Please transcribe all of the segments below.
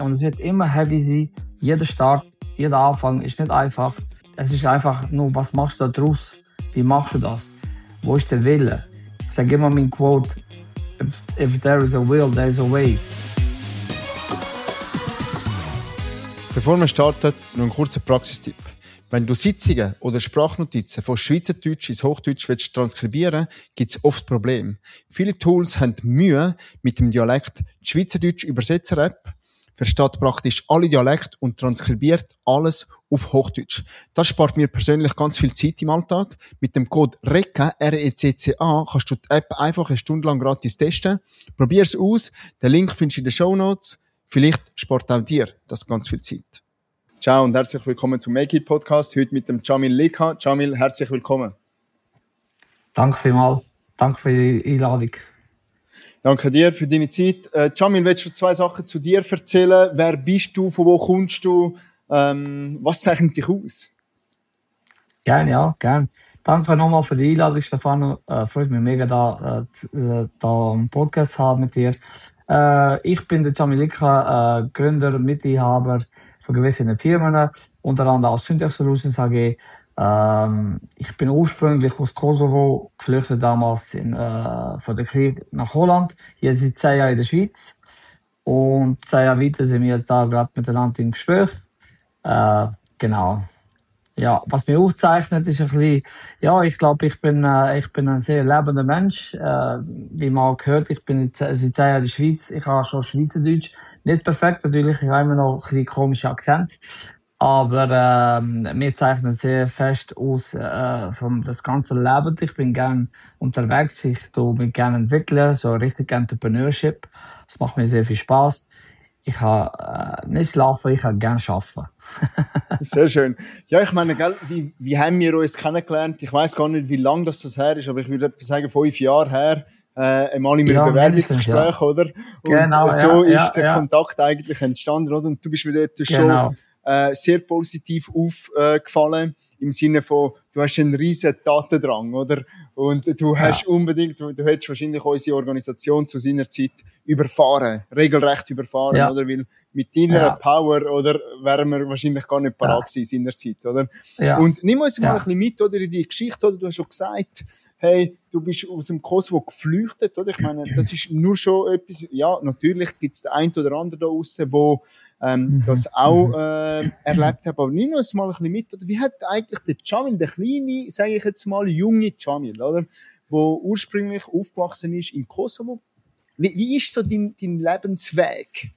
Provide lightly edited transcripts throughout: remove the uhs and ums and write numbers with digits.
und es wird immer heavy sein. Jeder Start, jeder Anfang ist nicht einfach. Es ist einfach nur, was machst du daraus? Wie machst du das? Wo ist der Wille? Ich sage immer mein Quote, if there is a will, there is a way. Bevor wir starten, noch ein kurzer Praxistipp. Wenn du Sitzungen oder Sprachnotizen von Schweizerdeutsch ins Hochdeutsch willst transkribieren, gibt es oft Probleme. Viele Tools haben Mühe mit dem Dialekt. Die Schweizerdeutsch Übersetzer-App versteht praktisch alle Dialekte und transkribiert alles auf Hochdeutsch. Das spart mir persönlich ganz viel Zeit im Alltag. Mit dem Code RECCA, R-E-C-C-A, kannst du die App einfach eine Stunde lang gratis testen. Probier es aus. Den Link findest du in den Shownotes. Vielleicht spart auch dir das ganz viel Zeit. Ciao und herzlich willkommen zum Make It Podcast. Heute mit dem Jamil Lika. Jamil, herzlich willkommen. Danke vielmals. Danke für die Einladung. Danke dir für deine Zeit. Jamil, willst du 2 Sachen zu dir erzählen? Wer bist du? Von wo kommst du? Was zeichnet dich aus? Gerne, ja, gerne. Danke nochmal für die Einladung, Stefano. Freut mich mega, da einen Podcast zu haben mit dir. Ich bin der Jamil Lika, Gründer, Mitinhaber von gewissen Firmen, unter anderem aus Syntech Solutions AG. Ich bin ursprünglich aus Kosovo, geflüchtet damals von der Krieg nach Holland. Hier seit 10 Jahren in der Schweiz. Und 10 Jahre weiter sind wir da gerade miteinander im Gespräch. Genau. Ja, was mich auszeichnet, ist ein bisschen, ja, ich glaube, ich bin ein sehr lebender Mensch. Wie man auch gehört, ich bin seit 10 Jahren in der Schweiz. Ich habe schon Schweizerdeutsch. Nicht perfekt, natürlich. Ich habe immer noch ein bisschen komischen Akzent. Aber, mir zeichnet sehr fest aus, von das ganze Leben. Ich bin gern unterwegs. Ich tue mich gerne entwickeln. So richtig Entrepreneurship. Das macht mir sehr viel Spaß. Ich kann nicht schlafen, ich kann gerne arbeiten. Sehr schön. Ja, ich meine, gell, wie haben wir uns kennengelernt? Ich weiss gar nicht, wie lange das her ist, aber ich würde sagen, 5 Jahre her. Einmal in einem Bewerbungsgespräch, ja. Oder? Und genau, so ist der Kontakt eigentlich entstanden, oder? Und du bist mir dort schon sehr positiv aufgefallen. Im Sinne von, du hast einen riesen Tatendrang, oder? Und du hast unbedingt, du hättest wahrscheinlich unsere Organisation zu seiner Zeit regelrecht überfahren, oder? Weil mit deiner Power, oder, wären wir wahrscheinlich gar nicht parat gewesen in seiner Zeit, oder? Ja. Und nimm uns mal ein bisschen mit, oder, in die Geschichte, oder? Du hast schon gesagt, hey, du bist aus dem Kosovo geflüchtet, oder? Ich meine, das ist nur schon etwas, ja, natürlich gibt es den einen oder anderen da draussen, wo das auch erlebt hat. Aber nimm uns mal ein bisschen mit, oder? Wie hat eigentlich der Jamil, der kleine, sage ich jetzt mal, junge Jamil, oder? Wo ursprünglich aufgewachsen ist in Kosovo. Wie ist so dein Lebensweg?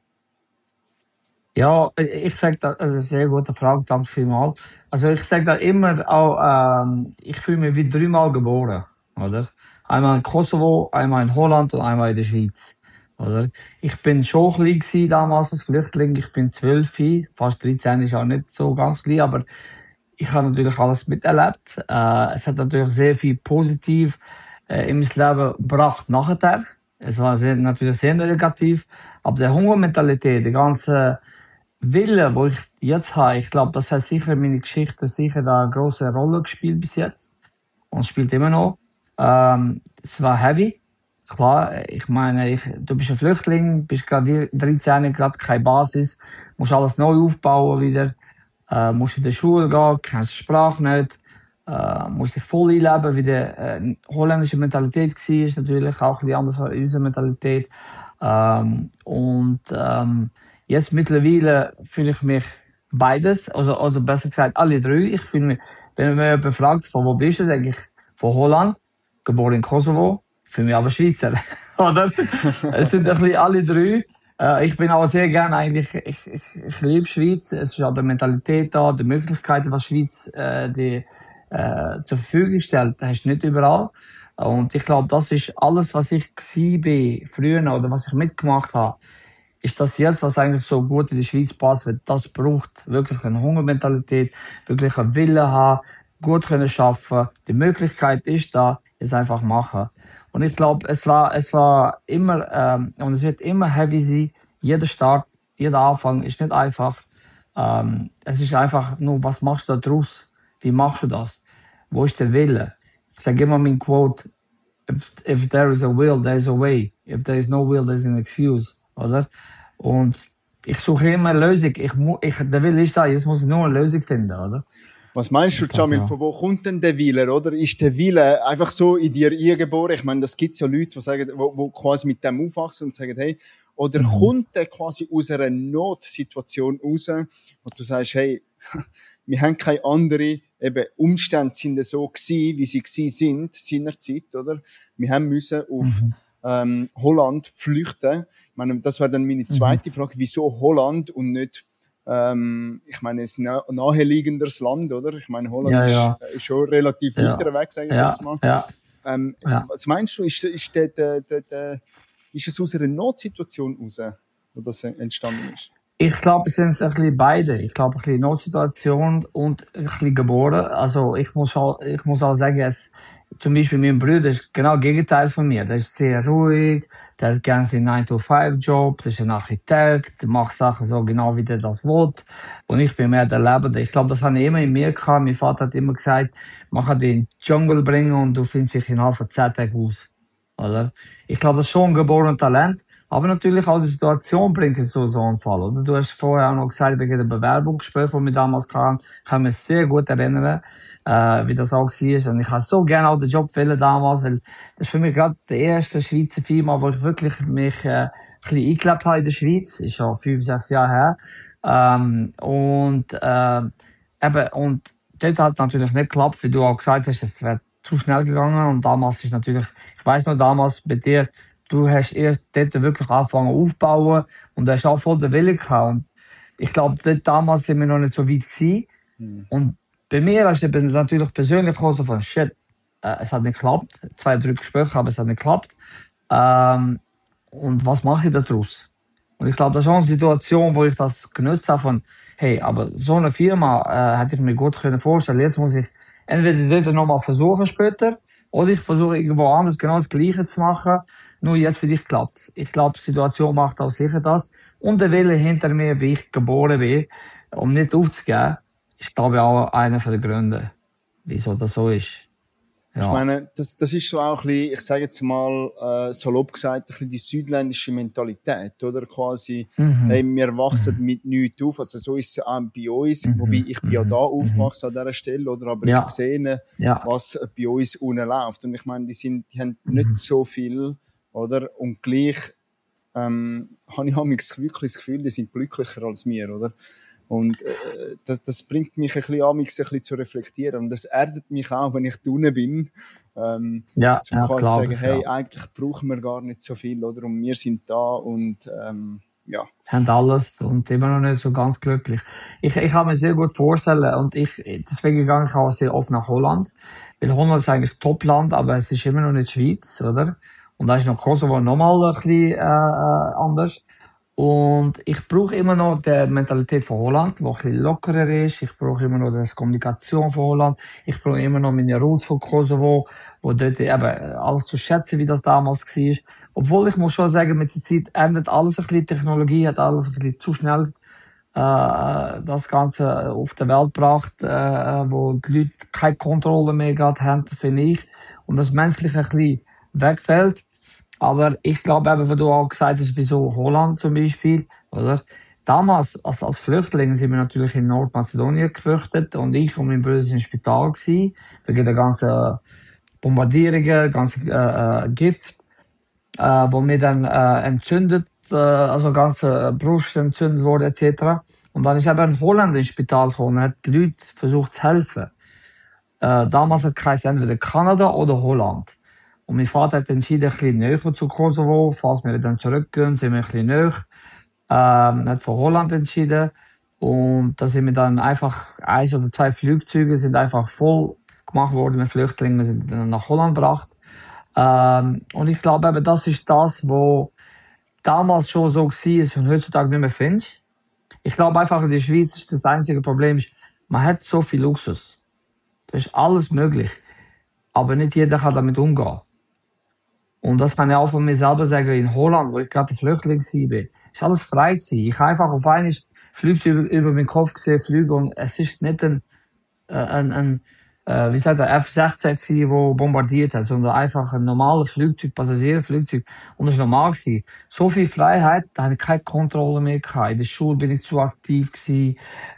Ja, ich sage da, also sehr gute Frage, danke vielmals. Also ich sage da immer auch, ich fühle mich wie 3-mal geboren, oder? Einmal in Kosovo, einmal in Holland und einmal in der Schweiz, oder? Ich bin schon klein gewesen damals als Flüchtling, ich bin 12, fast 13, ist auch nicht so ganz klein, aber ich habe natürlich alles miterlebt. Es hat natürlich sehr viel positiv in mein Leben gebracht nachher. Es war natürlich sehr negativ, aber die Hungermentalität, die ganze Wille, wo ich jetzt habe, ich glaube, das hat sicher meine Geschichte sicher da eine grosse Rolle gespielt bis jetzt. Und spielt immer noch. Es war heavy. Klar, ich meine, du bist ein Flüchtling, bist gerade 13, gerade keine Basis, musst alles neu aufbauen wieder, musst in die Schule gehen, kennst die Sprache nicht, musst dich voll einleben, wie die holländische Mentalität war, natürlich auch ein bisschen anders als unsere Mentalität. Jetzt mittlerweile fühle ich mich beides, also besser gesagt alle 3. Ich fühle mich, wenn man mich fragt, von wo bist du, sage ich von Holland, geboren in Kosovo, ich fühle mich aber Schweizer, oder? Es sind ein bisschen alle 3. Ich bin aber sehr gerne eigentlich, ich liebe Schweiz, es ist auch die Mentalität da, die Möglichkeiten, was Schweiz zur Verfügung stellt, das hast du nicht überall. Und ich glaube, das ist alles, was ich war früher oder was ich mitgemacht habe, ist das jetzt, was eigentlich so gut in die Schweiz passt, weil das braucht wirklich eine Hungermentalität, wirklich einen Willen haben, gut können schaffen. Die Möglichkeit ist da, jetzt einfach machen. Und ich glaube, es war immer, und es wird immer heavy sein. Jeder Start, jeder Anfang ist nicht einfach. Es ist einfach nur, was machst du daraus? Wie machst du das? Wo ist der Wille? Ich sage immer mein Quote, if there is a will, there is a way. If there is no will, there is an excuse, oder? Und ich suche immer eine Lösung. Der Wille ist da, jetzt muss ich nur eine Lösung finden, oder? Was meinst du, Jamil, von wo kommt denn der Wille, oder? Ist der Wille einfach so in dir eingeboren? Ich meine, das gibt's ja Leute, die sagen, wo quasi mit dem aufwachsen und sagen, hey, oder kommt der quasi aus einer Notsituation raus, wo du sagst, hey, wir haben keine andere, eben Umstände sind so gewesen, wie sie gewesen sind, seinerzeit, oder? Wir haben müssen auf Holland flüchten. Ich meine, das wäre dann meine zweite Frage, wieso Holland und nicht ich meine, es ist ein naheliegendes Land, oder? Ich meine, Holland ist schon relativ weiter weg, sage ich jetzt mal. Was meinst du, ist es aus einer Notsituation raus, wo das entstanden ist? Ich glaube, es sind ein bisschen beide. Ich glaube, ein bisschen Notsituation und ein bisschen geboren. Also, ich muss auch sagen, zum Beispiel mein Bruder ist genau das Gegenteil von mir. Der ist sehr ruhig, der hat gerne seinen 9-to-5-Job, der ist ein Architekt, der macht Sachen so genau, wie der das will. Und ich bin mehr der Lebende. Ich glaube, das habe ich immer in mir gehabt. Mein Vater hat immer gesagt, man kann dich in den Dschungel bringen und du findest dich innerhalb von 10 Tagen aus. Oder? Ich glaube, das ist schon ein geborenes Talent. Aber natürlich auch die Situation bringt es zu so einem Fall, oder? Du hast vorher auch noch gesagt, wegen der Bewerbungsgespräch, die wir damals hatten, kann mich sehr gut erinnern, wie das auch war. Und ich habe so gerne auch den Job wählen damals, weil das ist für mich gerade die erste Schweizer Firma, wo ich wirklich mich, ein bisschen eingelebt habe in der Schweiz. Ist schon 5, 6 Jahre her. Und dort hat natürlich nicht geklappt, wie du auch gesagt hast, es wäre zu schnell gegangen. Und damals ist natürlich, ich weiss noch damals bei dir, du hast erst dort wirklich angefangen aufzubauen und du hast auch voll den Willen gehabt. Und ich glaube, damals sind wir noch nicht so weit gewesen. Und bei mir ist es natürlich persönlich auch so von, shit, es hat nicht geklappt. 2, 3 Gespräche, aber es hat nicht geklappt. Und was mache ich daraus? Und ich glaube, das ist auch eine Situation, wo ich das genutzt habe von, hey, aber so eine Firma hätte ich mir gut vorstellen können. Jetzt muss ich entweder dort nochmal versuchen später, oder ich versuche irgendwo anders genau das Gleiche zu machen. Nur jetzt für dich klappt's. Ich glaube, die Situation macht auch sicher das. Und der Wille hinter mir, wie ich geboren bin, um nicht aufzugeben, ist, glaube ich, auch einer der Gründe, wieso das so ist. Ja. Ich meine, das ist so auch ein bisschen, ich sage jetzt mal, salopp gesagt, ein bisschen die südländische Mentalität, oder? Quasi, hey, wir wachsen mit nichts auf. Also so ist es auch bei uns. Wobei, ich bin ja da aufgewachsen an dieser Stelle, oder? Aber ich sehe, was bei uns unten läuft. Und ich meine, die haben nicht so viel, oder? Und gleich, habe ich wirklich das Gefühl, die sind glücklicher als wir, oder? Und das bringt mich ein bisschen zu reflektieren. Und das erdet mich auch, wenn ich da unten bin. Zum quasi sagen, hey, eigentlich brauchen wir gar nicht so viel, oder? Und wir sind da und haben alles und immer noch nicht so ganz glücklich. Ich kann mir sehr gut vorstellen und deswegen gehe ich auch sehr oft nach Holland. Weil Holland ist eigentlich Topland, aber es ist immer noch nicht Schweiz, oder? Und da ist noch Kosovo nochmal ein bisschen anders. Und ich brauche immer noch die Mentalität von Holland, die ein bisschen lockerer ist. Ich brauche immer noch die Kommunikation von Holland. Ich brauche immer noch meine Roots von Kosovo, wo dort eben alles zu schätzen, wie das damals war. Obwohl ich muss schon sagen, mit der Zeit ändert alles ein bisschen. Die Technologie hat alles ein bisschen zu schnell das Ganze auf die Welt gebracht, wo die Leute keine Kontrolle mehr gerade haben, finde ich. Und das Menschliche ein bisschen wegfällt. Aber ich glaube eben, wie du auch gesagt hast, wieso Holland zum Beispiel, oder? Damals, als Flüchtling, sind wir natürlich in Nordmazedonien geflüchtet und ich und mein Bruder sind im Spital gewesen, wegen der ganzen Bombardierungen, ganzen Gift, wo mir dann entzündet, also ganze Brust entzündet wurde, etc. Und dann ist eben ein Holländer ins Spital gekommen und hat die Leute versucht zu helfen. Damals hat es entweder Kanada oder Holland. Und mein Vater hat entschieden, ein bisschen näher zu Kosovo. Falls wir dann zurückgehen, sind wir ein bisschen näher. Hat für Holland entschieden. Und da sind wir dann einfach, 1 oder 2 Flugzeuge sind einfach voll gemacht worden mit Flüchtlingen. Wir sind dann nach Holland gebracht. Und ich glaube eben, das ist das, was damals schon so war und heutzutage nicht mehr findest. Ich glaube einfach, in der Schweiz ist das einzige Problem, man hat so viel Luxus. Da ist alles möglich. Aber nicht jeder kann damit umgehen. Und das kann ich auch von mir selber sagen, in Holland, wo ich gerade ein Flüchtling war, ist alles frei gewesen. Ich habe einfach auf einmal Flugzeug über meinen Kopf gesehen, fliegen, und es ist nicht wie sagt der F-16 gewesen, wo bombardiert hat, sondern einfach ein normales Flugzeug, Passagierflugzeug. Und das war normal gewesen. So viel Freiheit, da hatte ich keine Kontrolle mehr gehabt. In der Schule bin ich zu aktiv gewesen,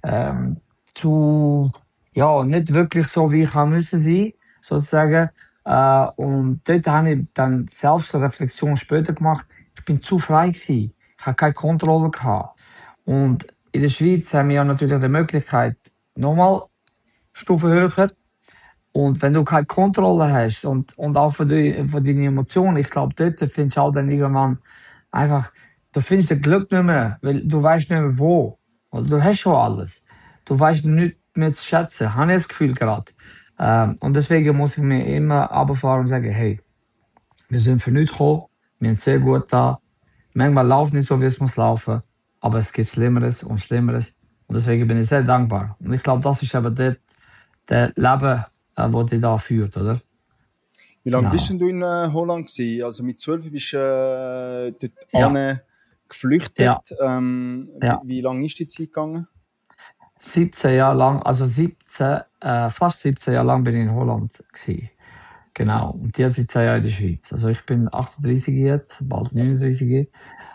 ja, nicht wirklich so, wie ich haben müssen sein, sozusagen. Und dort habe ich dann Selbstreflexion später gemacht. Ich bin zu frei gewesen. Ich hatte keine Kontrolle gehabt. Und in der Schweiz haben wir ja natürlich die Möglichkeit, nochmal Stufe höher. Und wenn du keine Kontrolle hast und auch für deine Emotionen, ich glaube, dort findest du halt dann irgendwann einfach, du findest das Glück nicht mehr, weil du weißt nicht mehr wo. Oder du hast schon alles. Du weißt nicht mehr zu schätzen, habe ich das Gefühl gerade. Und deswegen muss ich mir immer runterfahren und sagen, hey, wir sind für nichts gekommen, wir sind sehr gut da. Manchmal läuft nicht so, wie es muss laufen, aber es gibt Schlimmeres und Schlimmeres. Und deswegen bin ich sehr dankbar. Und ich glaube, das ist eben der Leben, wo die da führt, oder? Wie lange Genau. bist denn du in Holland gewesen? Also mit 12 bist du dort Ja. geflüchtet. Ja. Ja. Wie lange ist die Zeit gegangen? 17 Jahre lang, also fast 17 Jahre lang bin ich in Holland gewesen. Genau. Und die 17 Jahre in der Schweiz. Also ich bin 38 jetzt, bald 39.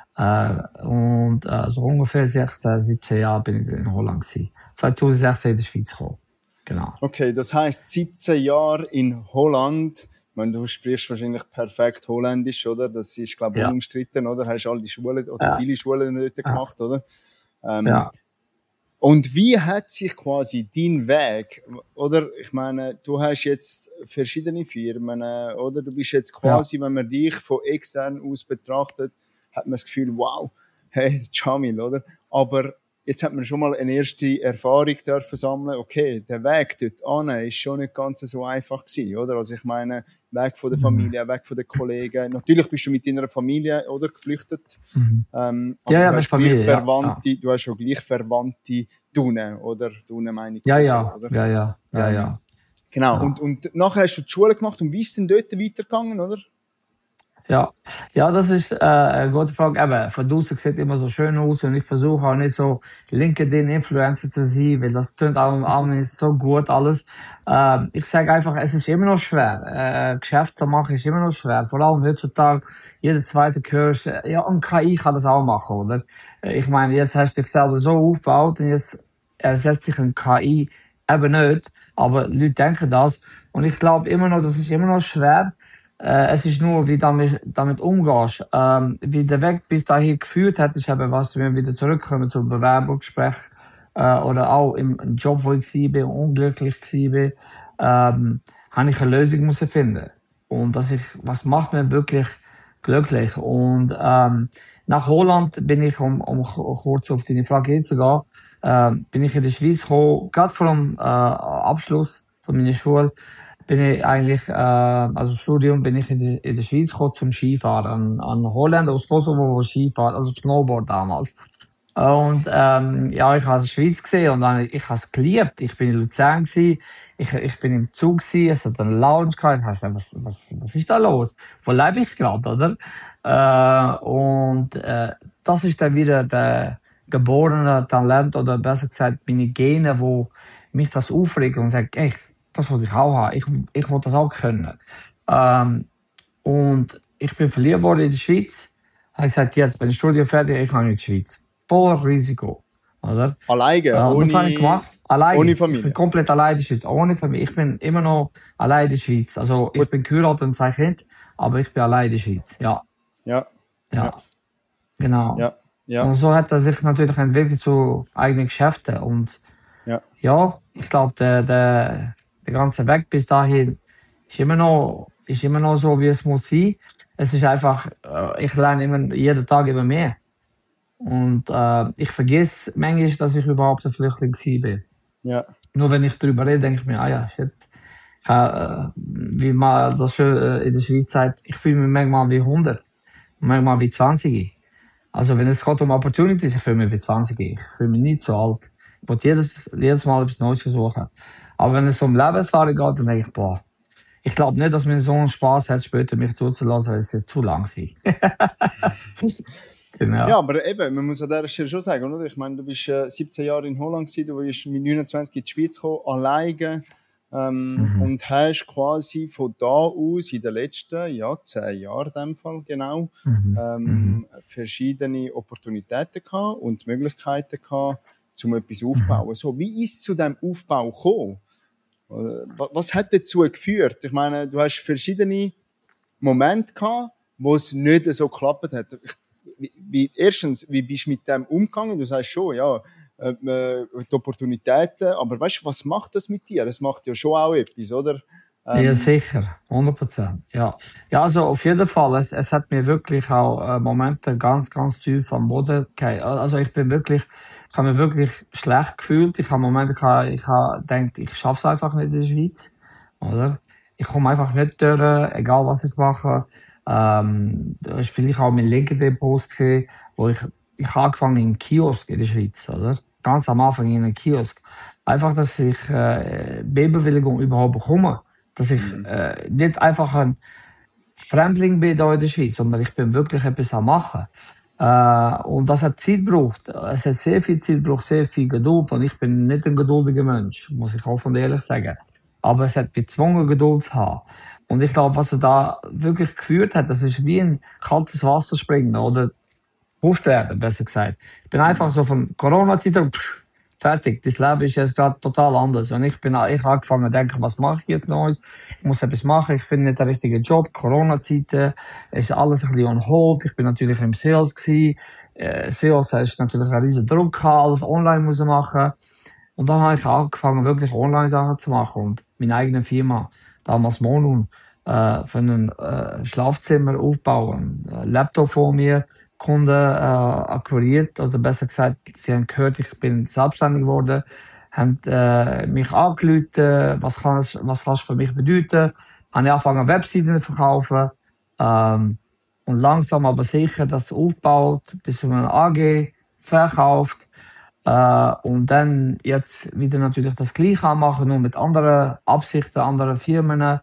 Und so ungefähr 16, 17 Jahre bin ich in Holland gewesen. 2016 in die Schweiz gekommen. Genau. Okay, das heisst 17 Jahre in Holland. Ich meine, du sprichst wahrscheinlich perfekt Holländisch, oder? Das ist, glaube ich, unumstritten, oder? Hast all die Schulen oder viele Schulen dort gemacht, oder? Ja. Und wie hat sich quasi dein Weg, oder? Ich meine, du hast jetzt verschiedene Firmen, oder? Du bist jetzt quasi, wenn man dich von extern aus betrachtet, hat man das Gefühl, wow, hey, Jamil, oder? Aber jetzt hat man schon mal eine erste Erfahrung dürfen sammeln. Okay, der Weg dort an ist schon nicht ganz so einfach gewesen, oder? Also ich meine, Weg von der Familie, Weg von den Kollegen. Natürlich bist du mit deiner Familie, oder, geflüchtet. Aber ja, du mit hast Familie, Verwandte, du hast schon gleich Verwandte drinnen, oder? Drinnen meine ich. Ja. So, oder? Ja. Genau. Und nachher hast du die Schule gemacht und wie ist denn dort weitergegangen, oder? Ja, das ist eine gute Frage. Eben, von draußen sieht immer so schön aus und ich versuche auch nicht so LinkedIn-Influencer zu sein, weil das klingt auch nicht so gut alles. Ich sage einfach, es ist immer noch schwer. Geschäfte zu machen ist immer noch schwer. Vor allem heutzutage, jeder zweite Kurs, ja, und KI kann das auch machen, oder? Ich meine, jetzt hast du dich selber so aufgebaut und jetzt ersetzt dich ein KI eben nicht. Aber Leute denken das. Und ich glaube immer noch, das ist immer noch schwer. Es ist nur, wie du damit umgehst. Wie der Weg bis dahin geführt hat, ist eben, was wir wieder zurückkommen zum Bewerbungsgespräch, oder auch im Job, wo ich war, unglücklich war, habe ich eine Lösung müssen finden. Und was macht mir wirklich glücklich? Und, nach Holland bin ich, um kurz auf deine Frage einzugehen, bin ich in der Schweiz gekommen, gerade vor dem, Abschluss von meiner Schule, bin ich eigentlich, also Studium bin ich in der Schweiz gekommen zum Skifahren. An Holländer aus Kosovo, wo Skifahren, also Snowboard damals. Und ja, ich habe die Schweiz gesehen und dann, ich habe es geliebt. Ich bin in Luzern gewesen, ich bin im Zug gewesen, es hat eine Lounge gehabt. Ich dachte, was ist da los? Wo lebe ich gerade, oder? Das ist dann wieder der geborene Talent oder besser gesagt meine Gene, wo mich das aufregen und sagen, ey, das wollte ich auch haben. Ich wollte das auch können. Und ich bin verliehen worden in der Schweiz. Habe gesagt, jetzt, wenn ich Studium fertig ich gehe in die Schweiz. Voll Risiko. Oder? Alleine? Und das habe ich gemacht. Alleine. Ohne Familie? Ich bin komplett allein in der Schweiz. Ohne Familie. Ich bin immer noch allein in der Schweiz. Also, ich bin geheiratet und 2 Kinder, aber ich bin allein in der Schweiz. Ja. Genau. Ja. Und so hat er sich natürlich entwickelt zu eigenen Geschäften. Und ja, ich glaube, der ganze Weg bis dahin ist immer noch so, wie es muss sein. Es ist einfach, ich lerne immer jeden Tag immer mehr. Und ich vergesse manchmal, dass ich überhaupt ein Flüchtling bin. Ja. Nur wenn ich darüber rede, denke ich mir, ja, shit. Wie man das schön in der Schweiz sagt, ich fühle mich manchmal wie 100, manchmal wie 20. Also wenn es geht um Opportunities, ich fühle mich wie 20. Ich fühle mich nicht so alt. Ich will jedes Mal etwas Neues versuchen. Aber wenn es um Lebenserfahrung geht, dann denke ich, boah, ich glaube nicht, dass mir so einen Spaß hat, später mich zuzulassen, weil es wird zu lang sein. Genau. Ja, aber eben, man muss an dieser Stelle schon sagen, oder? Ich meine, du bist 17 Jahre in Holland gewesen, du bist mit 29 in die Schweiz gekommen, alleine. und hast quasi von da aus in den letzten 10 Jahren in dem Fall genau verschiedene Opportunitäten gehabt und Möglichkeiten gehabt, um etwas aufzubauen. So, wie ist es zu diesem Aufbau gekommen? Was hat dazu geführt? Ich meine, du hast verschiedene Momente gehabt, wo es nicht so geklappt hat. Erstens, wie bist du mit dem umgegangen? Du sagst schon, ja, die Opportunitäten, aber weißt du, was macht das mit dir? Das macht ja schon auch etwas, oder? Ja, sicher, 100%. Ja, ja, also auf jeden Fall. Es hat mir wirklich auch Momente ganz tief am Boden gehabt. Also ich habe mich wirklich schlecht gefühlt. Ich habe Momente gehabt, ich habe gedacht, ich schaff's einfach nicht in der Schweiz, oder? Ich komme einfach nicht durch, egal was ich mache. Da ist vielleicht auch mein LinkedIn-Post gesehen, wo ich habe angefangen in einem Kiosk in der Schweiz, oder? Ganz am Anfang in einem Kiosk. Einfach, dass ich B-Bewilligung überhaupt bekomme. Dass ich nicht einfach ein Fremdling bin hier in der Schweiz, sondern ich bin wirklich etwas am machen. Und das hat Zeit gebraucht. Es hat sehr viel Zeit gebraucht, sehr viel Geduld. Und ich bin nicht ein geduldiger Mensch, muss ich offen und ehrlich sagen. Aber es hat mich gezwungen, Geduld zu haben. Und ich glaube, was er da wirklich geführt hat, das ist wie ein kaltes Wasser springen oder Buchstaben, besser gesagt. Ich bin einfach so von Corona-Zeit fertig. Das Leben ist jetzt gerade total anders. Und ich habe angefangen zu denken, was mache ich jetzt Neues? Ich muss etwas machen. Ich finde nicht den richtigen Job. Corona-Zeiten. Es ist alles ein bisschen on hold. Ich bin natürlich im Sales gewesen. Sales hast natürlich einen riesen Druck gehabt, alles online müssen machen. Und dann habe ich angefangen, wirklich Online-Sachen zu machen. Und meine eigene Firma, damals Monun, für ein Schlafzimmer aufbauen. Laptop vor mir, Kunden akquiriert, oder besser gesagt, sie haben gehört, ich bin selbstständig geworden, haben mich angerufen, was kannst du für mich bedeuten? Habe ich angefangen, Webseiten zu verkaufen, und langsam aber sicher das aufgebaut, bis zu einer AG, verkauft, und dann jetzt wieder natürlich das Gleiche machen, nur mit anderen Absichten, anderen Firmen,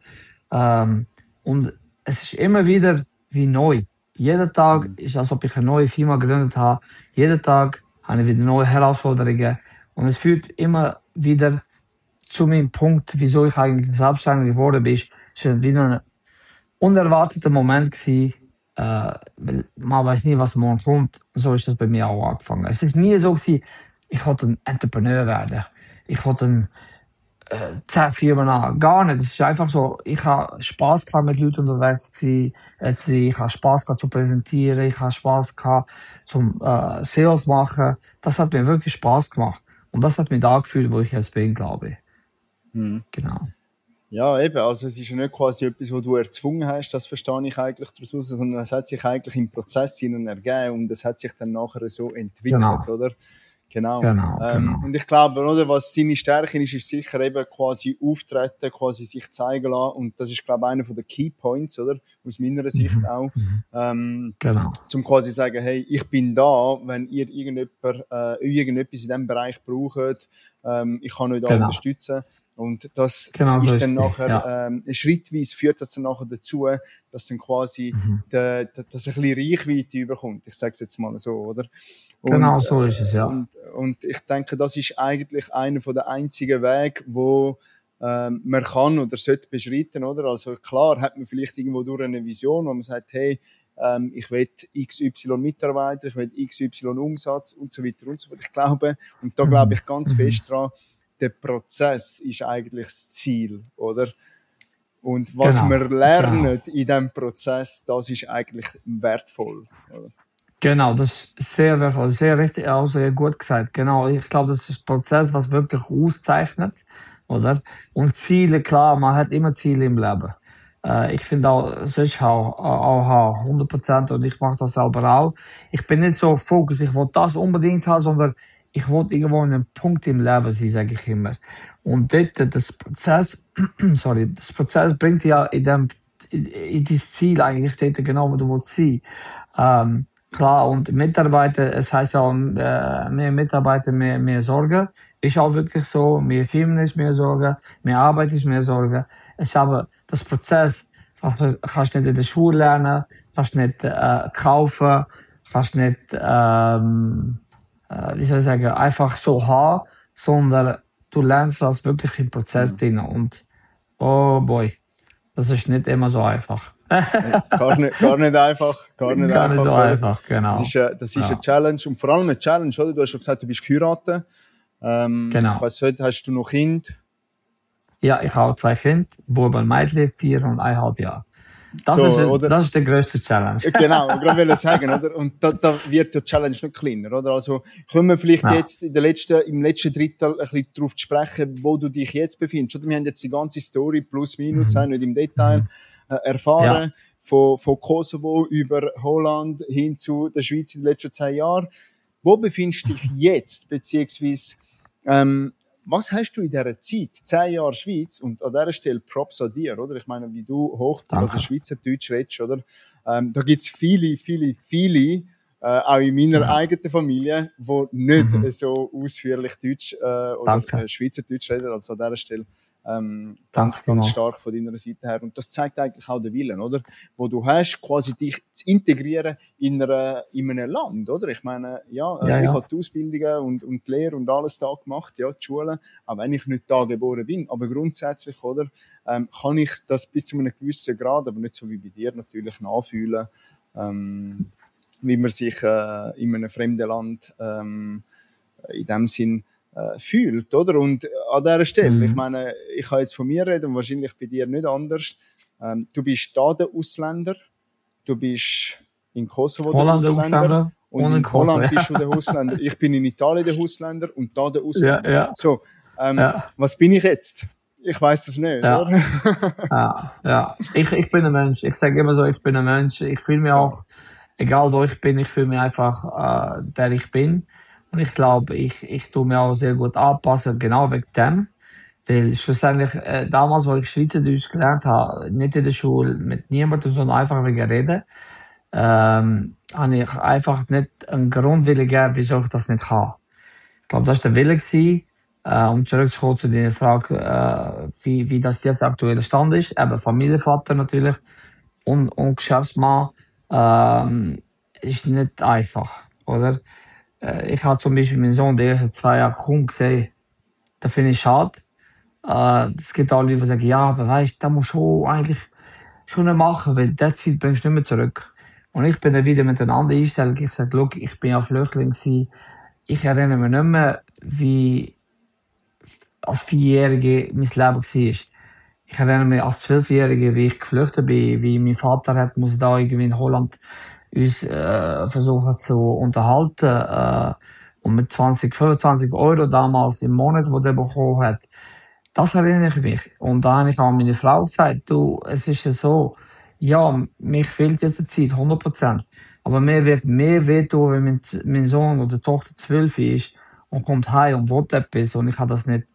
und es ist immer wieder wie neu. Jeden Tag ist, als ob ich eine neue Firma gegründet habe. Jeden Tag habe ich wieder neue Herausforderungen. Und es führt immer wieder zu meinem Punkt, wieso ich eigentlich selbstständig geworden bin. Es war wieder ein unerwarteter Moment gewesen, weil man weiß nie, was morgen kommt. So ist das bei mir auch angefangen. Es ist nie so gewesen, ich wollte ein Entrepreneur werden. Ich wollte ein 10 Firmen an. Gar nicht. Es ist einfach so, ich habe Spass gehabt, mit Leuten unterwegs zu sein. Ich habe Spass gehabt, zu präsentieren. Ich habe Spass gehabt, zum Sales machen. Das hat mir wirklich Spass gemacht. Und das hat mich da gefühlt, wo ich jetzt bin, glaube ich. Genau. Ja, eben. Also, es ist ja nicht quasi etwas, was du erzwungen hast, das verstehe ich eigentlich daraus, sondern es hat sich eigentlich im Prozess ergeben und es hat sich dann nachher so entwickelt, Genau. oder? Genau. Genau. Und ich glaube, oder, was deine Stärke ist sicher eben quasi auftreten, quasi sich zeigen lassen. Und das ist, glaube ich, einer der Key Points, oder? Aus meiner Sicht auch. Genau. Zum quasi sagen, hey, ich bin da, wenn ihr irgendetwas in diesem Bereich braucht, ich kann euch da unterstützen. Und das Genau so ist dann ist es, ja. nachher, schrittweise führt das dann nachher dazu, dass dann quasi dass ein bisschen Reichweite überkommt. Ich sage es jetzt mal so, oder? Genau so ist es, ja. Und ich denke, das ist eigentlich einer der einzigen Wege, wo man kann oder sollte beschreiten, oder? Also klar hat man vielleicht irgendwo durch eine Vision, wo man sagt, hey, ich will XY Mitarbeiter, ich will XY Umsatz und so weiter und so fort. Ich glaube, und da glaube ich ganz fest dran, der Prozess ist eigentlich das Ziel, oder? Und was wir lernen in diesem Prozess, das ist eigentlich wertvoll, oder? Genau, das ist sehr wertvoll, sehr richtig, auch sehr gut gesagt. Genau, ich glaube, das ist ein Prozess, was wirklich auszeichnet, oder? Und Ziele, klar, man hat immer Ziele im Leben. Ich finde auch, das ist auch 100% und ich mache das selber auch. Ich bin nicht so fokussiert, ich will das unbedingt haben, sondern ich will irgendwo in einem Punkt im Leben sein, sage ich immer. Und dort, das Prozess bringt ja in dieses Ziel eigentlich dort genau, wo du willst sein. Klar, und Mitarbeiter, es heißt auch, mehr Mitarbeiter, mehr Sorge. Ist auch wirklich so, mehr Firmen ist mehr Sorge, mehr Arbeit ist mehr Sorge. Es ist aber das Prozess, kannst nicht in der Schule lernen, kannst nicht kaufen, kannst nicht, wie soll ich sagen, einfach so haben, sondern du lernst das wirklich im Prozess drin und oh boy, das ist nicht immer so einfach. Gar nicht einfach. Gar nicht so einfach, genau. Das ist eine Challenge und vor allem eine Challenge, oder? Du hast schon gesagt, du bist geheiratet. Genau. Ich weiss heute, hast du noch Kinder? Ja, ich habe 2 Kinder, Bub und Mädchen, 4 und 1,5 Jahre. Das ist der grösste Challenge. Genau, ich wollte sagen, oder? Und da wird die Challenge noch kleiner, oder? Also, können wir vielleicht jetzt im letzten Drittel ein bisschen darauf sprechen, wo du dich jetzt befindest, oder? Wir haben jetzt die ganze Story plus minus, nicht im Detail, erfahren. Von Kosovo über Holland hin zu der Schweiz in den letzten 10 Jahren. Wo befindest du dich jetzt? Beziehungsweise, was hast du in dieser Zeit, 10 Jahre Schweiz, und an dieser Stelle Props an dir, oder? Ich meine, wie du oder Schweizerdeutsch redest, oder? Da gibt's viele, auch in meiner eigenen Familie, die nicht so ausführlich Deutsch oder Schweizerdeutsch reden. Also an dieser Stelle ganz stark von deiner Seite her. Und das zeigt eigentlich auch den Willen, oder? Wo du hast, quasi dich zu integrieren in einem Land, oder? Ich meine, ich habe die Ausbildungen und die Lehre und alles da gemacht, ja, die Schule, auch wenn ich nicht da geboren bin. Aber grundsätzlich, oder, kann ich das bis zu einem gewissen Grad, aber nicht so wie bei dir natürlich, nachfühlen, wie man sich in einem fremden Land in dem Sinn fühlt, oder? Und an dieser Stelle, ich meine, ich kann jetzt von mir reden und wahrscheinlich bei dir nicht anders. Du bist da der Ausländer, du bist in Kosovo der Ausländer und in Holland bist du der Ausländer. Ich bin in Italien der Ausländer und da der Ausländer. Ja. So, was bin ich jetzt? Ich weiss es nicht, oder? Ich bin ein Mensch. Ich sage immer so, ich bin ein Mensch. Ich fühle mich auch, egal wo ich bin, ich fühle mich einfach, wer ich bin. Und ich glaube, ich tue mir auch sehr gut anpassen, genau wegen dem. Weil schlussendlich, damals, wo ich Schweizerdeutsch gelernt habe, nicht in der Schule, mit niemandem, sondern einfach wegen Reden, habe ich einfach nicht einen Grund gegeben, wieso ich das nicht kann. Ich glaube, das war der Wille gewesen, um zurückzukommen zu deiner Frage, wie das jetzt aktuelle Stand ist. Eben Familienvater natürlich und Geschäftsmann, ist nicht einfach, oder? Ich habe zum Beispiel meinen Sohn die ersten 2 Jahre kaum gesehen. Das finde ich schade. Es gibt auch Leute, die sagen, ja, aber weißt, da musst du eigentlich schon nicht machen, weil die Zeit bringst du nicht mehr zurück. Und ich bin dann wieder mit einer anderen Einstellung. Ich sage, look, ich bin ja Flüchtling gewesen. Ich erinnere mich nicht mehr, wie als 4-Jährige mein Leben war. Ich erinnere mich als 12-Jährige, wie ich geflüchtet bin, wie mein Vater muss da irgendwie in Holland uns versuchen zu unterhalten und mit 25 Euro damals im Monat, wo der bekommen hat, das erinnere ich mich. Und da habe ich auch meine Frau gesagt, du, es ist ja so, ja, mich fehlt jetzt die Zeit, 100%. Aber mir wird mehr wehtun, wenn mein Sohn oder Tochter 12 ist und kommt heim und will etwas und ich kann das nicht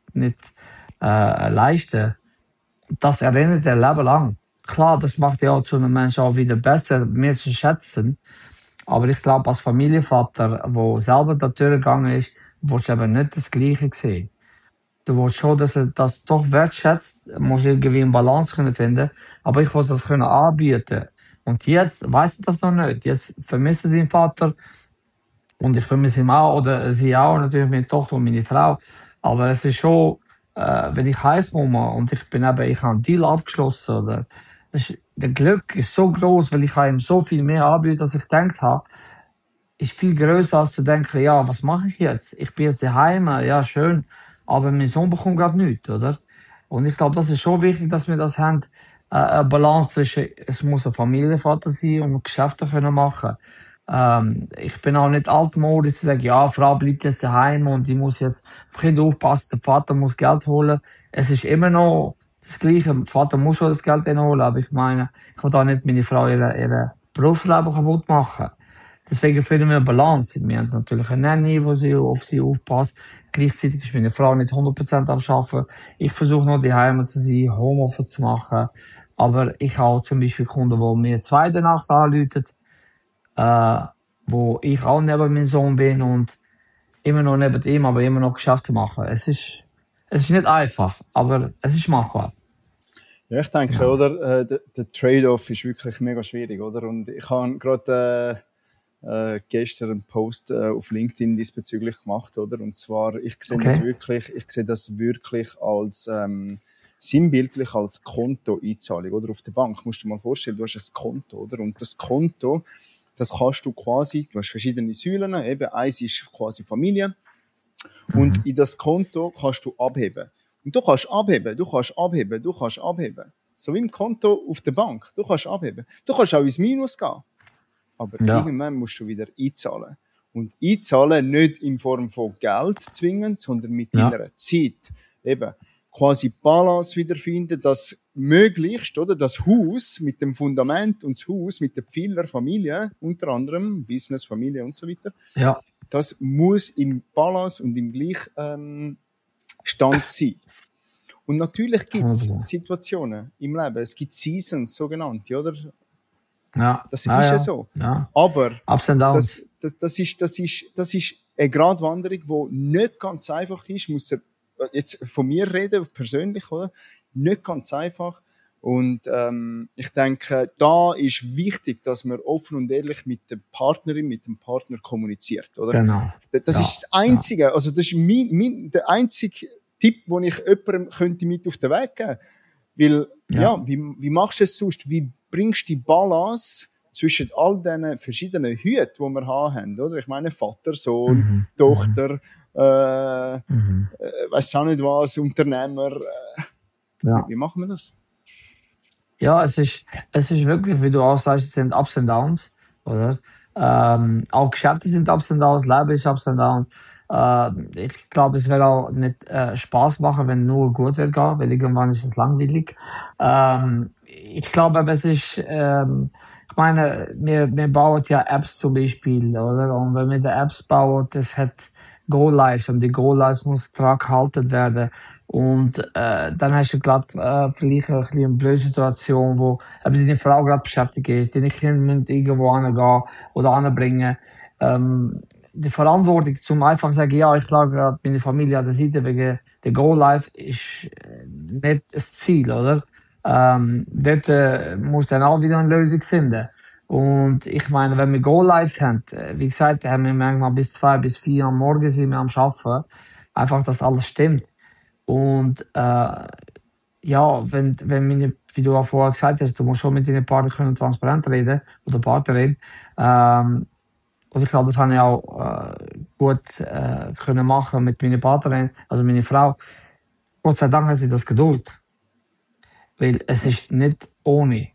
leisten. Das erinnert er Leben lang. Klar, das macht ja auch zu einem Menschen auch wieder besser, mehr zu schätzen. Aber ich glaube, als Familienvater, der selber da durchgegangen ist, willst du eben nicht das Gleiche sehen. Du willst schon, dass er das doch wertschätzt, musst irgendwie eine Balance können finden. Aber ich will das können anbieten. Und jetzt weiss ich das noch nicht. Jetzt vermisse ich seinen Vater. Und ich vermisse ihn auch, oder sie auch, natürlich meine Tochter und meine Frau. Aber es ist schon, wenn ich heimkomme und ich habe einen Deal abgeschlossen, oder, der Glück ist so groß, weil ich ihm so viel mehr anbiete, als ich gedacht habe, ist viel größer als zu denken, ja, was mache ich jetzt? Ich bin jetzt daheim, ja, schön, aber mein Sohn bekommt gerade nichts, oder? Und ich glaube, das ist schon wichtig, dass wir das haben, eine Balance zwischen, es muss ein Familienvater sein und Geschäfte können machen. Ich bin auch nicht altmodisch zu sagen, ja, Frau bleibt jetzt daheim und die muss jetzt auf Kinder aufpassen, der Vater muss Geld holen. Es ist immer noch das Gleiche. Der Vater muss schon das Geld holen, aber ich meine, ich will da nicht meine Frau ihre Berufsleben kaputt machen. Deswegen finden wir eine Balance. Wir haben natürlich eine Nanny, die auf sie aufpasst. Gleichzeitig ist meine Frau nicht 100% am Arbeiten. Ich versuche noch daheim zu sein, Homeoffice zu machen. Aber ich habe zum Beispiel Kunden, die mir 2 Nacht anrufen, wo ich auch neben meinem Sohn bin und immer noch neben ihm, aber immer noch Geschäfte machen. Es ist nicht einfach, aber es ist machbar. Ja, ich denke, ja. Oder, der Trade-off ist wirklich mega schwierig, oder? Und ich habe gerade gestern einen Post auf LinkedIn diesbezüglich gemacht, oder? Und zwar, ich sehe das wirklich als sinnbildlich als Kontoeinzahlung, oder? Auf der Bank musst du dir mal vorstellen, du hast ein Konto, oder? Und das Konto, das kannst du quasi, du hast verschiedene Säulen, eben eins ist quasi Familie, und in das Konto kannst du abheben. Und du kannst abheben. So wie im Konto auf der Bank. Du kannst abheben. Du kannst auch ins Minus gehen. Aber irgendwann musst du wieder einzahlen. Und einzahlen nicht in Form von Geld zwingend, sondern mit deiner Zeit. Eben quasi Balance wiederfinden, das möglichst, oder? Das Haus mit dem Fundament und das Haus mit der Pfeiler Familie, unter anderem Business, Familie und so weiter. Ja. Das muss im Balance und im gleichen Stand sein. Und natürlich gibt es Situationen im Leben, es gibt Seasons, sogenannte, oder? Ja. Das ist ja so. Ja. Aber Ups and downs. Das ist eine Gratwanderung, die nicht ganz einfach ist. Ich muss jetzt von mir reden, persönlich, oder? Nicht ganz einfach. Und ich denke, da ist wichtig, dass man offen und ehrlich mit der Partnerin, mit dem Partner kommuniziert, oder? Genau. Das ist das Einzige, also das ist der einzige Tipp, den ich jemandem könnte mit auf den Weg geben. Weil, wie machst du es sonst? Wie bringst du die Balance zwischen all diesen verschiedenen Hüten, die wir haben, oder? Ich meine, Vater, Sohn, Tochter, weiss auch nicht was, Unternehmer. Wie machen wir das? Ja, es ist wirklich, wie du auch sagst, es sind Ups and Downs, oder? Auch Geschäfte sind Ups and Downs, Leben ist Ups and Downs. Ich glaube, es wird auch nicht Spaß machen, wenn nur gut wird gehen, weil irgendwann ist es langweilig. Ich glaube, aber es ist, ich meine, wir bauen ja Apps zum Beispiel, oder? Und wenn wir die Apps bauen, das hat Go-Lives und die Go-Lives muss dran gehalten werden. Und dann hast du gerade vielleicht ein bisschen eine blöde Situation, wo deine Frau gerade beschäftigt ist, deine Kinder müssen irgendwo hingehen oder hinbringen. Die Verantwortung, zum einfach zu sagen, ja, ich lage gerade meine Familie an der Seite wegen der Go-Live, ist nicht das Ziel, oder? Dort muss dann auch wieder eine Lösung finden. Und ich meine, wenn wir Go-Lives haben, wie gesagt, haben wir manchmal bis 2 bis 4 am Morgen sind wir am Arbeiten. Einfach, dass alles stimmt. Und ja, wenn wie du auch vorher gesagt hast, du musst schon mit deinen Partner können transparent reden oder Partnerin. Und ich glaube, das habe ich auch gut können machen mit meiner Partnerin, also meine Frau. Gott sei Dank hat sie das Geduld. Weil es ist nicht ohne.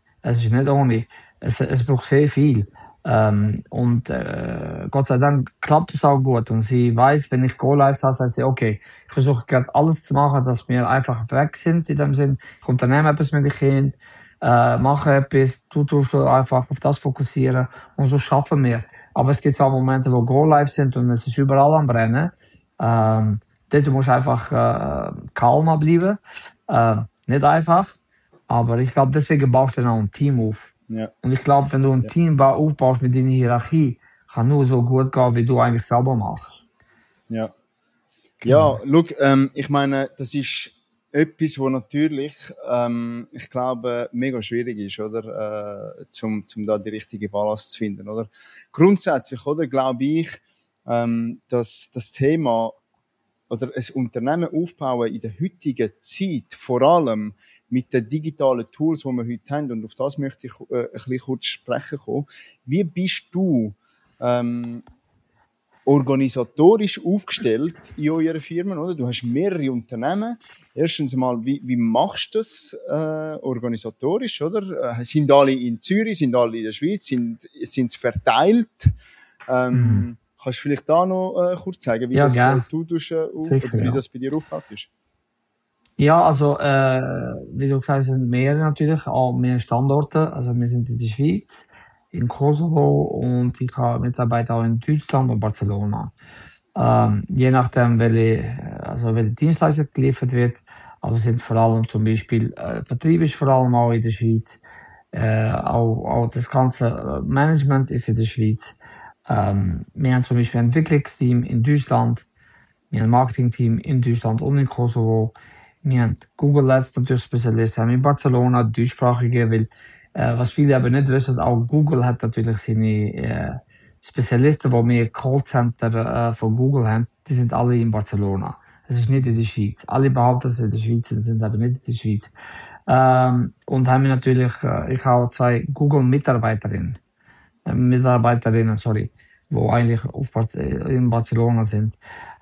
Es braucht sehr viel. Und Gott sei Dank klappt es auch gut. Und sie weiß, wenn ich Go-Lives habe, sagt sie, okay, ich versuche gerade alles zu machen, dass wir einfach weg sind in dem Sinn. Ich unternehme etwas mit den Kindern, mache etwas, du tust einfach auf das fokussieren und so schaffen wir. Aber es gibt auch Momente, wo Go-Lives sind und es ist überall am Brennen. Dort musst du einfach calmer bleiben. Nicht einfach. Aber ich glaube, deswegen baust du dann auch ein Team auf. Ja. Und ich glaube, wenn du ein Team aufbaust mit deiner Hierarchie, kann nur so gut gehen, wie du eigentlich selber machst. Ja. Ja, look, ich meine, das ist etwas, wo natürlich, ich glaube, mega schwierig ist, oder? Zum da die richtige Balance zu finden, oder? Grundsätzlich, oder, glaube ich, dass das Thema oder ein Unternehmen aufbauen in der heutigen Zeit, vor allem mit den digitalen Tools, die wir heute haben, und auf das möchte ich ein bisschen kurz sprechen kommen. Wie bist du organisatorisch aufgestellt in euren Firmen, oder? Du hast mehrere Unternehmen. Erstens mal, wie machst du das organisatorisch, oder? Sind alle in Zürich, sind alle in der Schweiz, sind sie verteilt? Kannst du vielleicht da noch kurz zeigen, wie das wie das bei dir aufgebaut ist? Ja, also wie du gesagt hast, sind mehrere natürlich, auch mehr Standorte. Also wir sind in der Schweiz, in Kosovo und ich habe Mitarbeiter auch in Deutschland und Barcelona. Je nachdem, welche Dienstleistung geliefert wird, aber sind vor allem zum Beispiel, Vertrieb ist vor allem auch in der Schweiz, auch das ganze Management ist in der Schweiz. Wir haben zum Beispiel ein Entwicklungsteam in Deutschland, wir haben ein Marketingteam in Deutschland und in Kosovo. Wir haben Google Ads natürlich Spezialisten, haben in Barcelona deutschsprachige, weil was viele aber nicht wissen, auch Google hat natürlich Spezialisten, die mehr Callcenter von Google haben, die sind alle in Barcelona. Es ist nicht in der Schweiz. Alle behaupten, dass sie in der Schweiz sind aber nicht in der Schweiz. Und haben wir natürlich, ich habe 2 Mitarbeiterinnen, sorry, wo eigentlich in Barcelona sind.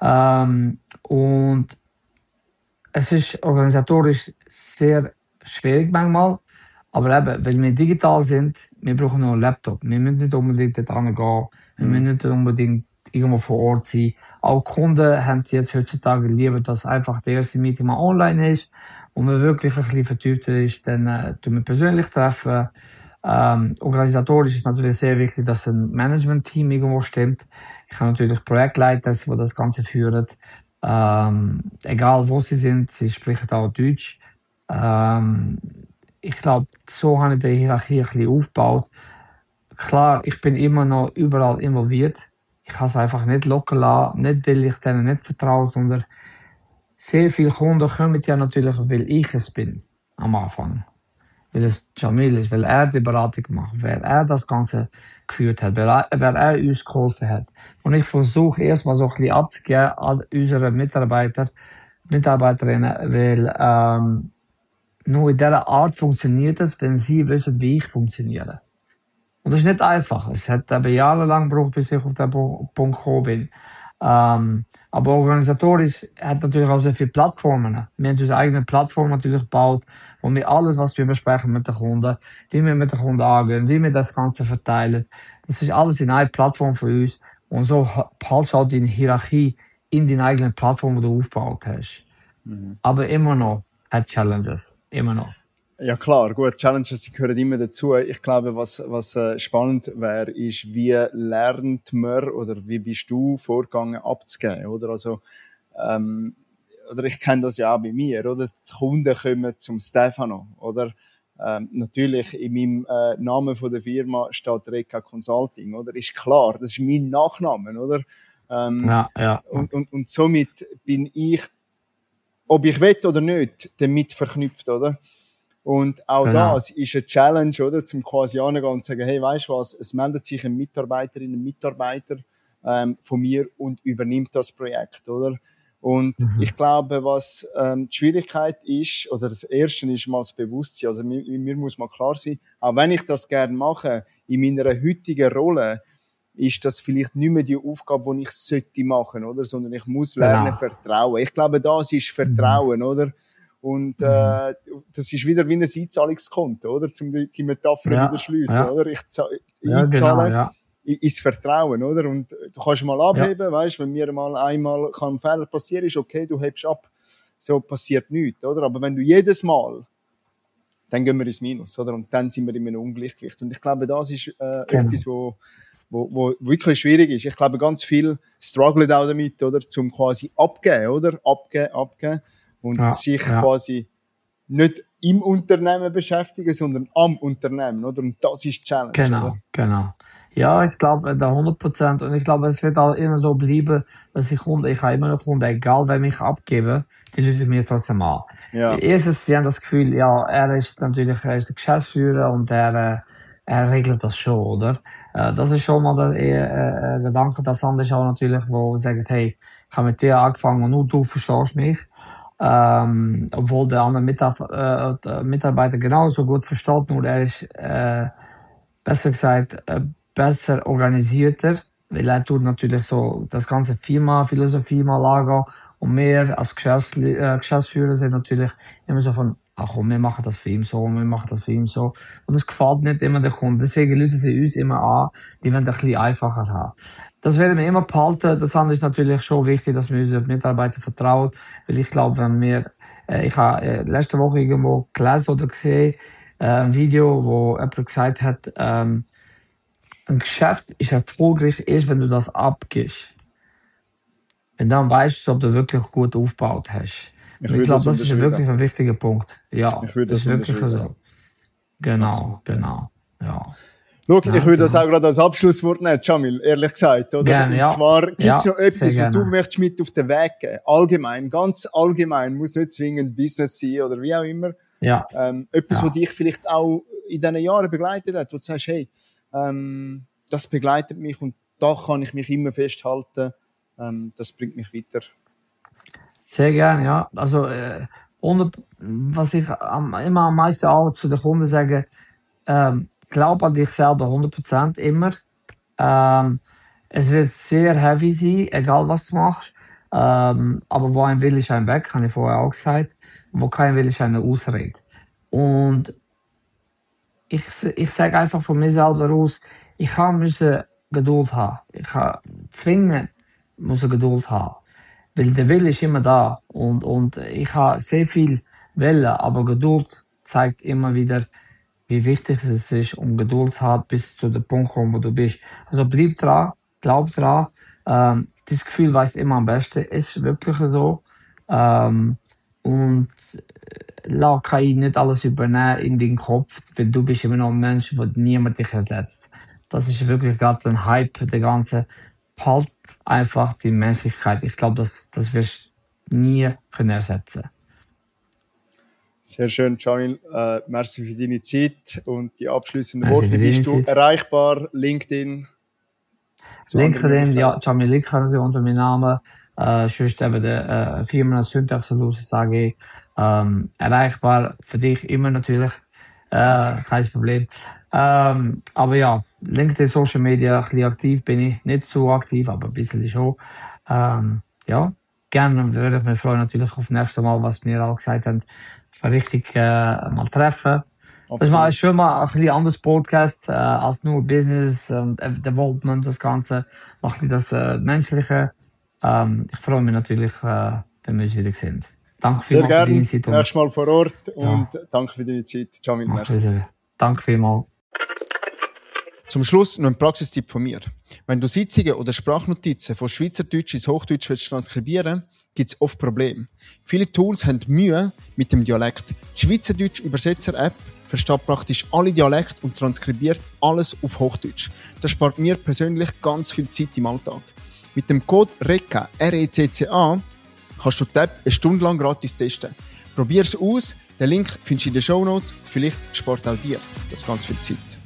Und es ist organisatorisch sehr schwierig manchmal, aber eben, weil wir digital sind, wir brauchen noch einen Laptop. Wir müssen nicht unbedingt dort hingehen, wir müssen nicht unbedingt irgendwo vor Ort sein. Auch Kunden haben jetzt heutzutage lieber, dass einfach der erste Meeting mal online ist und man wirklich ein bisschen vertiefter ist, dann tun wir persönlich treffen. Organisatorisch ist natürlich sehr wichtig, dass ein Management-Team irgendwo stimmt. Ich habe natürlich Projektleiter, die das Ganze führen. Egal wo sie sind, sie sprechen auch Deutsch. Ich glaube, so habe ich die Hierarchie ein bisschen aufgebaut. Klar, ich bin immer noch überall involviert. Ich kann es einfach nicht locker lassen, nicht weil ich denen nicht vertraue, sondern sehr viele Kunden kommen ja natürlich, weil ich es bin am Anfang. Weil es Jamil ist, weil er die Beratung macht, weil er das Ganze geführt hat, weil er uns geholfen hat. Und ich versuche erstmal so ein bisschen abzugeben an unsere Mitarbeiterinnen, weil nur in dieser Art funktioniert es, wenn sie wissen, wie ich funktioniere. Und das ist nicht einfach. Es hat aber jahrelang gebraucht, bis ich auf den Punkt gekommen bin. Aber organisatorisch hat natürlich auch sehr viele Plattformen. Wir haben unsere eigene Plattform natürlich gebaut, wo wir alles, was wir besprechen mit den Kunden, wie wir mit den Kunden angehen, wie wir das Ganze verteilen, das ist alles in einer Plattform für uns. Und so haltest du auch die Hierarchie in deiner eigenen Plattform, die du aufgebaut hast. Aber immer noch hat Challenges. Immer noch. Ja klar, gut, Challenges gehören immer dazu. Ich glaube, was spannend wäre, ist, wie lernt man oder wie bist du vorgegangen abzugeben, oder? Also, oder ich kenne das ja auch bei mir, oder? Die Kunden kommen zum Stefano, oder? Natürlich in meinem Namen von der Firma steht Reka Consulting, oder? Ist klar, das ist mein Nachname, oder? Ja. Und somit bin ich, ob ich will oder nicht, damit verknüpft, oder? Und auch das ist eine Challenge, oder? Zum quasi angehen und sagen, hey, weißt du was? Es meldet sich ein Mitarbeiterin, ein Mitarbeiter von mir und übernimmt das Projekt, oder? Und ich glaube, was die Schwierigkeit ist, oder das Erste ist mal das Bewusstsein. Also mir muss mal klar sein, auch wenn ich das gerne mache, in meiner heutigen Rolle, ist das vielleicht nicht mehr die Aufgabe, die ich sollte machen, oder? Sondern ich muss lernen, vertrauen. Ich glaube, das ist Vertrauen, oder? Und das ist wieder wie ein Einzahlungskonto, oder? Um die Metapher wieder schliessen, oder? Ich einzahle ins Vertrauen, oder? Und du kannst mal abheben, weißt, wenn mir mal einmal ein Fehler passieren ist, okay, du hebst ab, so passiert nichts, oder? Aber wenn du jedes Mal, dann gehen wir ins Minus, oder? Und dann sind wir in einem Ungleichgewicht. Und ich glaube, das ist etwas, wo wirklich schwierig ist. Ich glaube, ganz viel strugglen auch damit, oder? Zum quasi abgeben, oder? Abgeben. Und sich quasi nicht im Unternehmen beschäftigen, sondern am Unternehmen, oder? Und das ist die Challenge, Genau. Ja, ich glaube, da 100%. Und ich glaube, es wird auch immer so bleiben, dass ich habe immer noch Kunden, egal wer mich abgebe, die rufen mir trotzdem an. Ja. Erstens, sie haben das Gefühl, ja, er ist der Geschäftsführer und er regelt das schon, oder? Das ist schon mal der Gedanke. Das andere ist auch natürlich, wo sagen, hey, ich habe mit dir angefangen und nur du verstehst mich. Obwohl der andere Mitarbeiter genauso gut versteht, nur er ist, besser gesagt, besser organisierter, weil er tut natürlich so das ganze Philosophie mal angehen und wir als Geschäftsführer sind natürlich immer so von, ach komm, wir machen das für ihn so, wir machen das für ihn so. Und das gefällt nicht immer den Kunden. Deswegen rufen sie uns immer an, die wollen ein bisschen einfacher haben. Das werden wir immer behalten. Das andere ist natürlich schon wichtig, dass wir unseren Mitarbeitern vertrauen, weil ich glaube, wenn wir, ich habe letzte Woche irgendwo gelesen oder gesehen, ein Video, wo jemand gesagt hat, ein Geschäft ist erfolgreich erst, wenn du das abgibst. Und dann weißt du, ob du wirklich gut aufgebaut hast. Ich glaube, das ist wirklich ein wichtiger Punkt. Ja, das ist wirklich so. Genau. Ja. Schau, ich würde das auch gerade als Abschlusswort nehmen, Jamil, ehrlich gesagt, oder? Gerne, und zwar gibt es noch etwas, was du möchtest mit auf den Weg geben. Allgemein, ganz allgemein, muss nicht zwingend Business sein oder wie auch immer. Ja. Etwas, was dich vielleicht auch in diesen Jahren begleitet hat, wo du sagst, hey, das begleitet mich und da kann ich mich immer festhalten. Das bringt mich weiter. Sehr gerne, ja. Also, was ich immer am meisten auch zu den Kunden sage, glaub an dich selber 100% immer. Es wird sehr heavy sein, egal was du machst. Aber wo ein Will ist ein Weg, habe ich vorher auch gesagt. Wo kein Will ist eine Ausrede. Und ich sage einfach von mir selber aus, ich musste Geduld haben. Ich zwingend muss Geduld haben. Weil der Wille ist immer da. Und ich habe sehr viel Wille, aber Geduld zeigt immer wieder, wie wichtig es ist, um Geduld zu haben, bis zu dem Punkt kommen, wo du bist. Also bleib dran, glaub dran. Das Gefühl weiß immer am besten, ist wirklich so. Und lass KI nicht alles übernehmen in den Kopf, weil du bist immer noch ein Mensch, wo niemand dich ersetzt. Das ist wirklich gerade ein Hype, der ganze. Halt einfach die Menschlichkeit. Ich glaube, das wirst du nie können ersetzen. Sehr schön, Jamil. Merci für deine Zeit und die abschließenden Worte. Wie bist du erreichbar? LinkedIn? LinkedIn, ja, Jamil Likhan unter meinem Namen. Sonst eben der Firma Syntax Solutions AG. Erreichbar für dich immer natürlich. Kein Problem. Aber ja, LinkedIn, Social Media, ein bisschen aktiv bin ich. Nicht so aktiv, aber ein bisschen schon. Ja, gerne würde ich mich freuen natürlich auf das nächste Mal, was wir alle gesagt haben. Richtig mal treffen. Absolut. Das war schon mal ein bisschen anderes Podcast als nur Business und Development, das Ganze. Macht das Menschliche. Ich freue mich natürlich, wenn wir uns wieder sehen. Danke vielmals für deine Zeit. Nächstes Mal vor Ort und danke für deine Zeit. Jamil, merci. Danke vielmals. Zum Schluss noch ein Praxistipp von mir. Wenn du Sitzungen oder Sprachnotizen von Schweizerdeutsch ins Hochdeutsch transkribieren willst, gibt es oft Probleme. Viele Tools haben Mühe mit dem Dialekt. Die Schweizerdeutsch-Übersetzer-App versteht praktisch alle Dialekte und transkribiert alles auf Hochdeutsch. Das spart mir persönlich ganz viel Zeit im Alltag. Mit dem Code RECCA, R-E-C-C-A, kannst du die App eine Stunde lang gratis testen. Probier es aus, den Link findest du in den Shownotes. Vielleicht spart auch dir das ganz viel Zeit.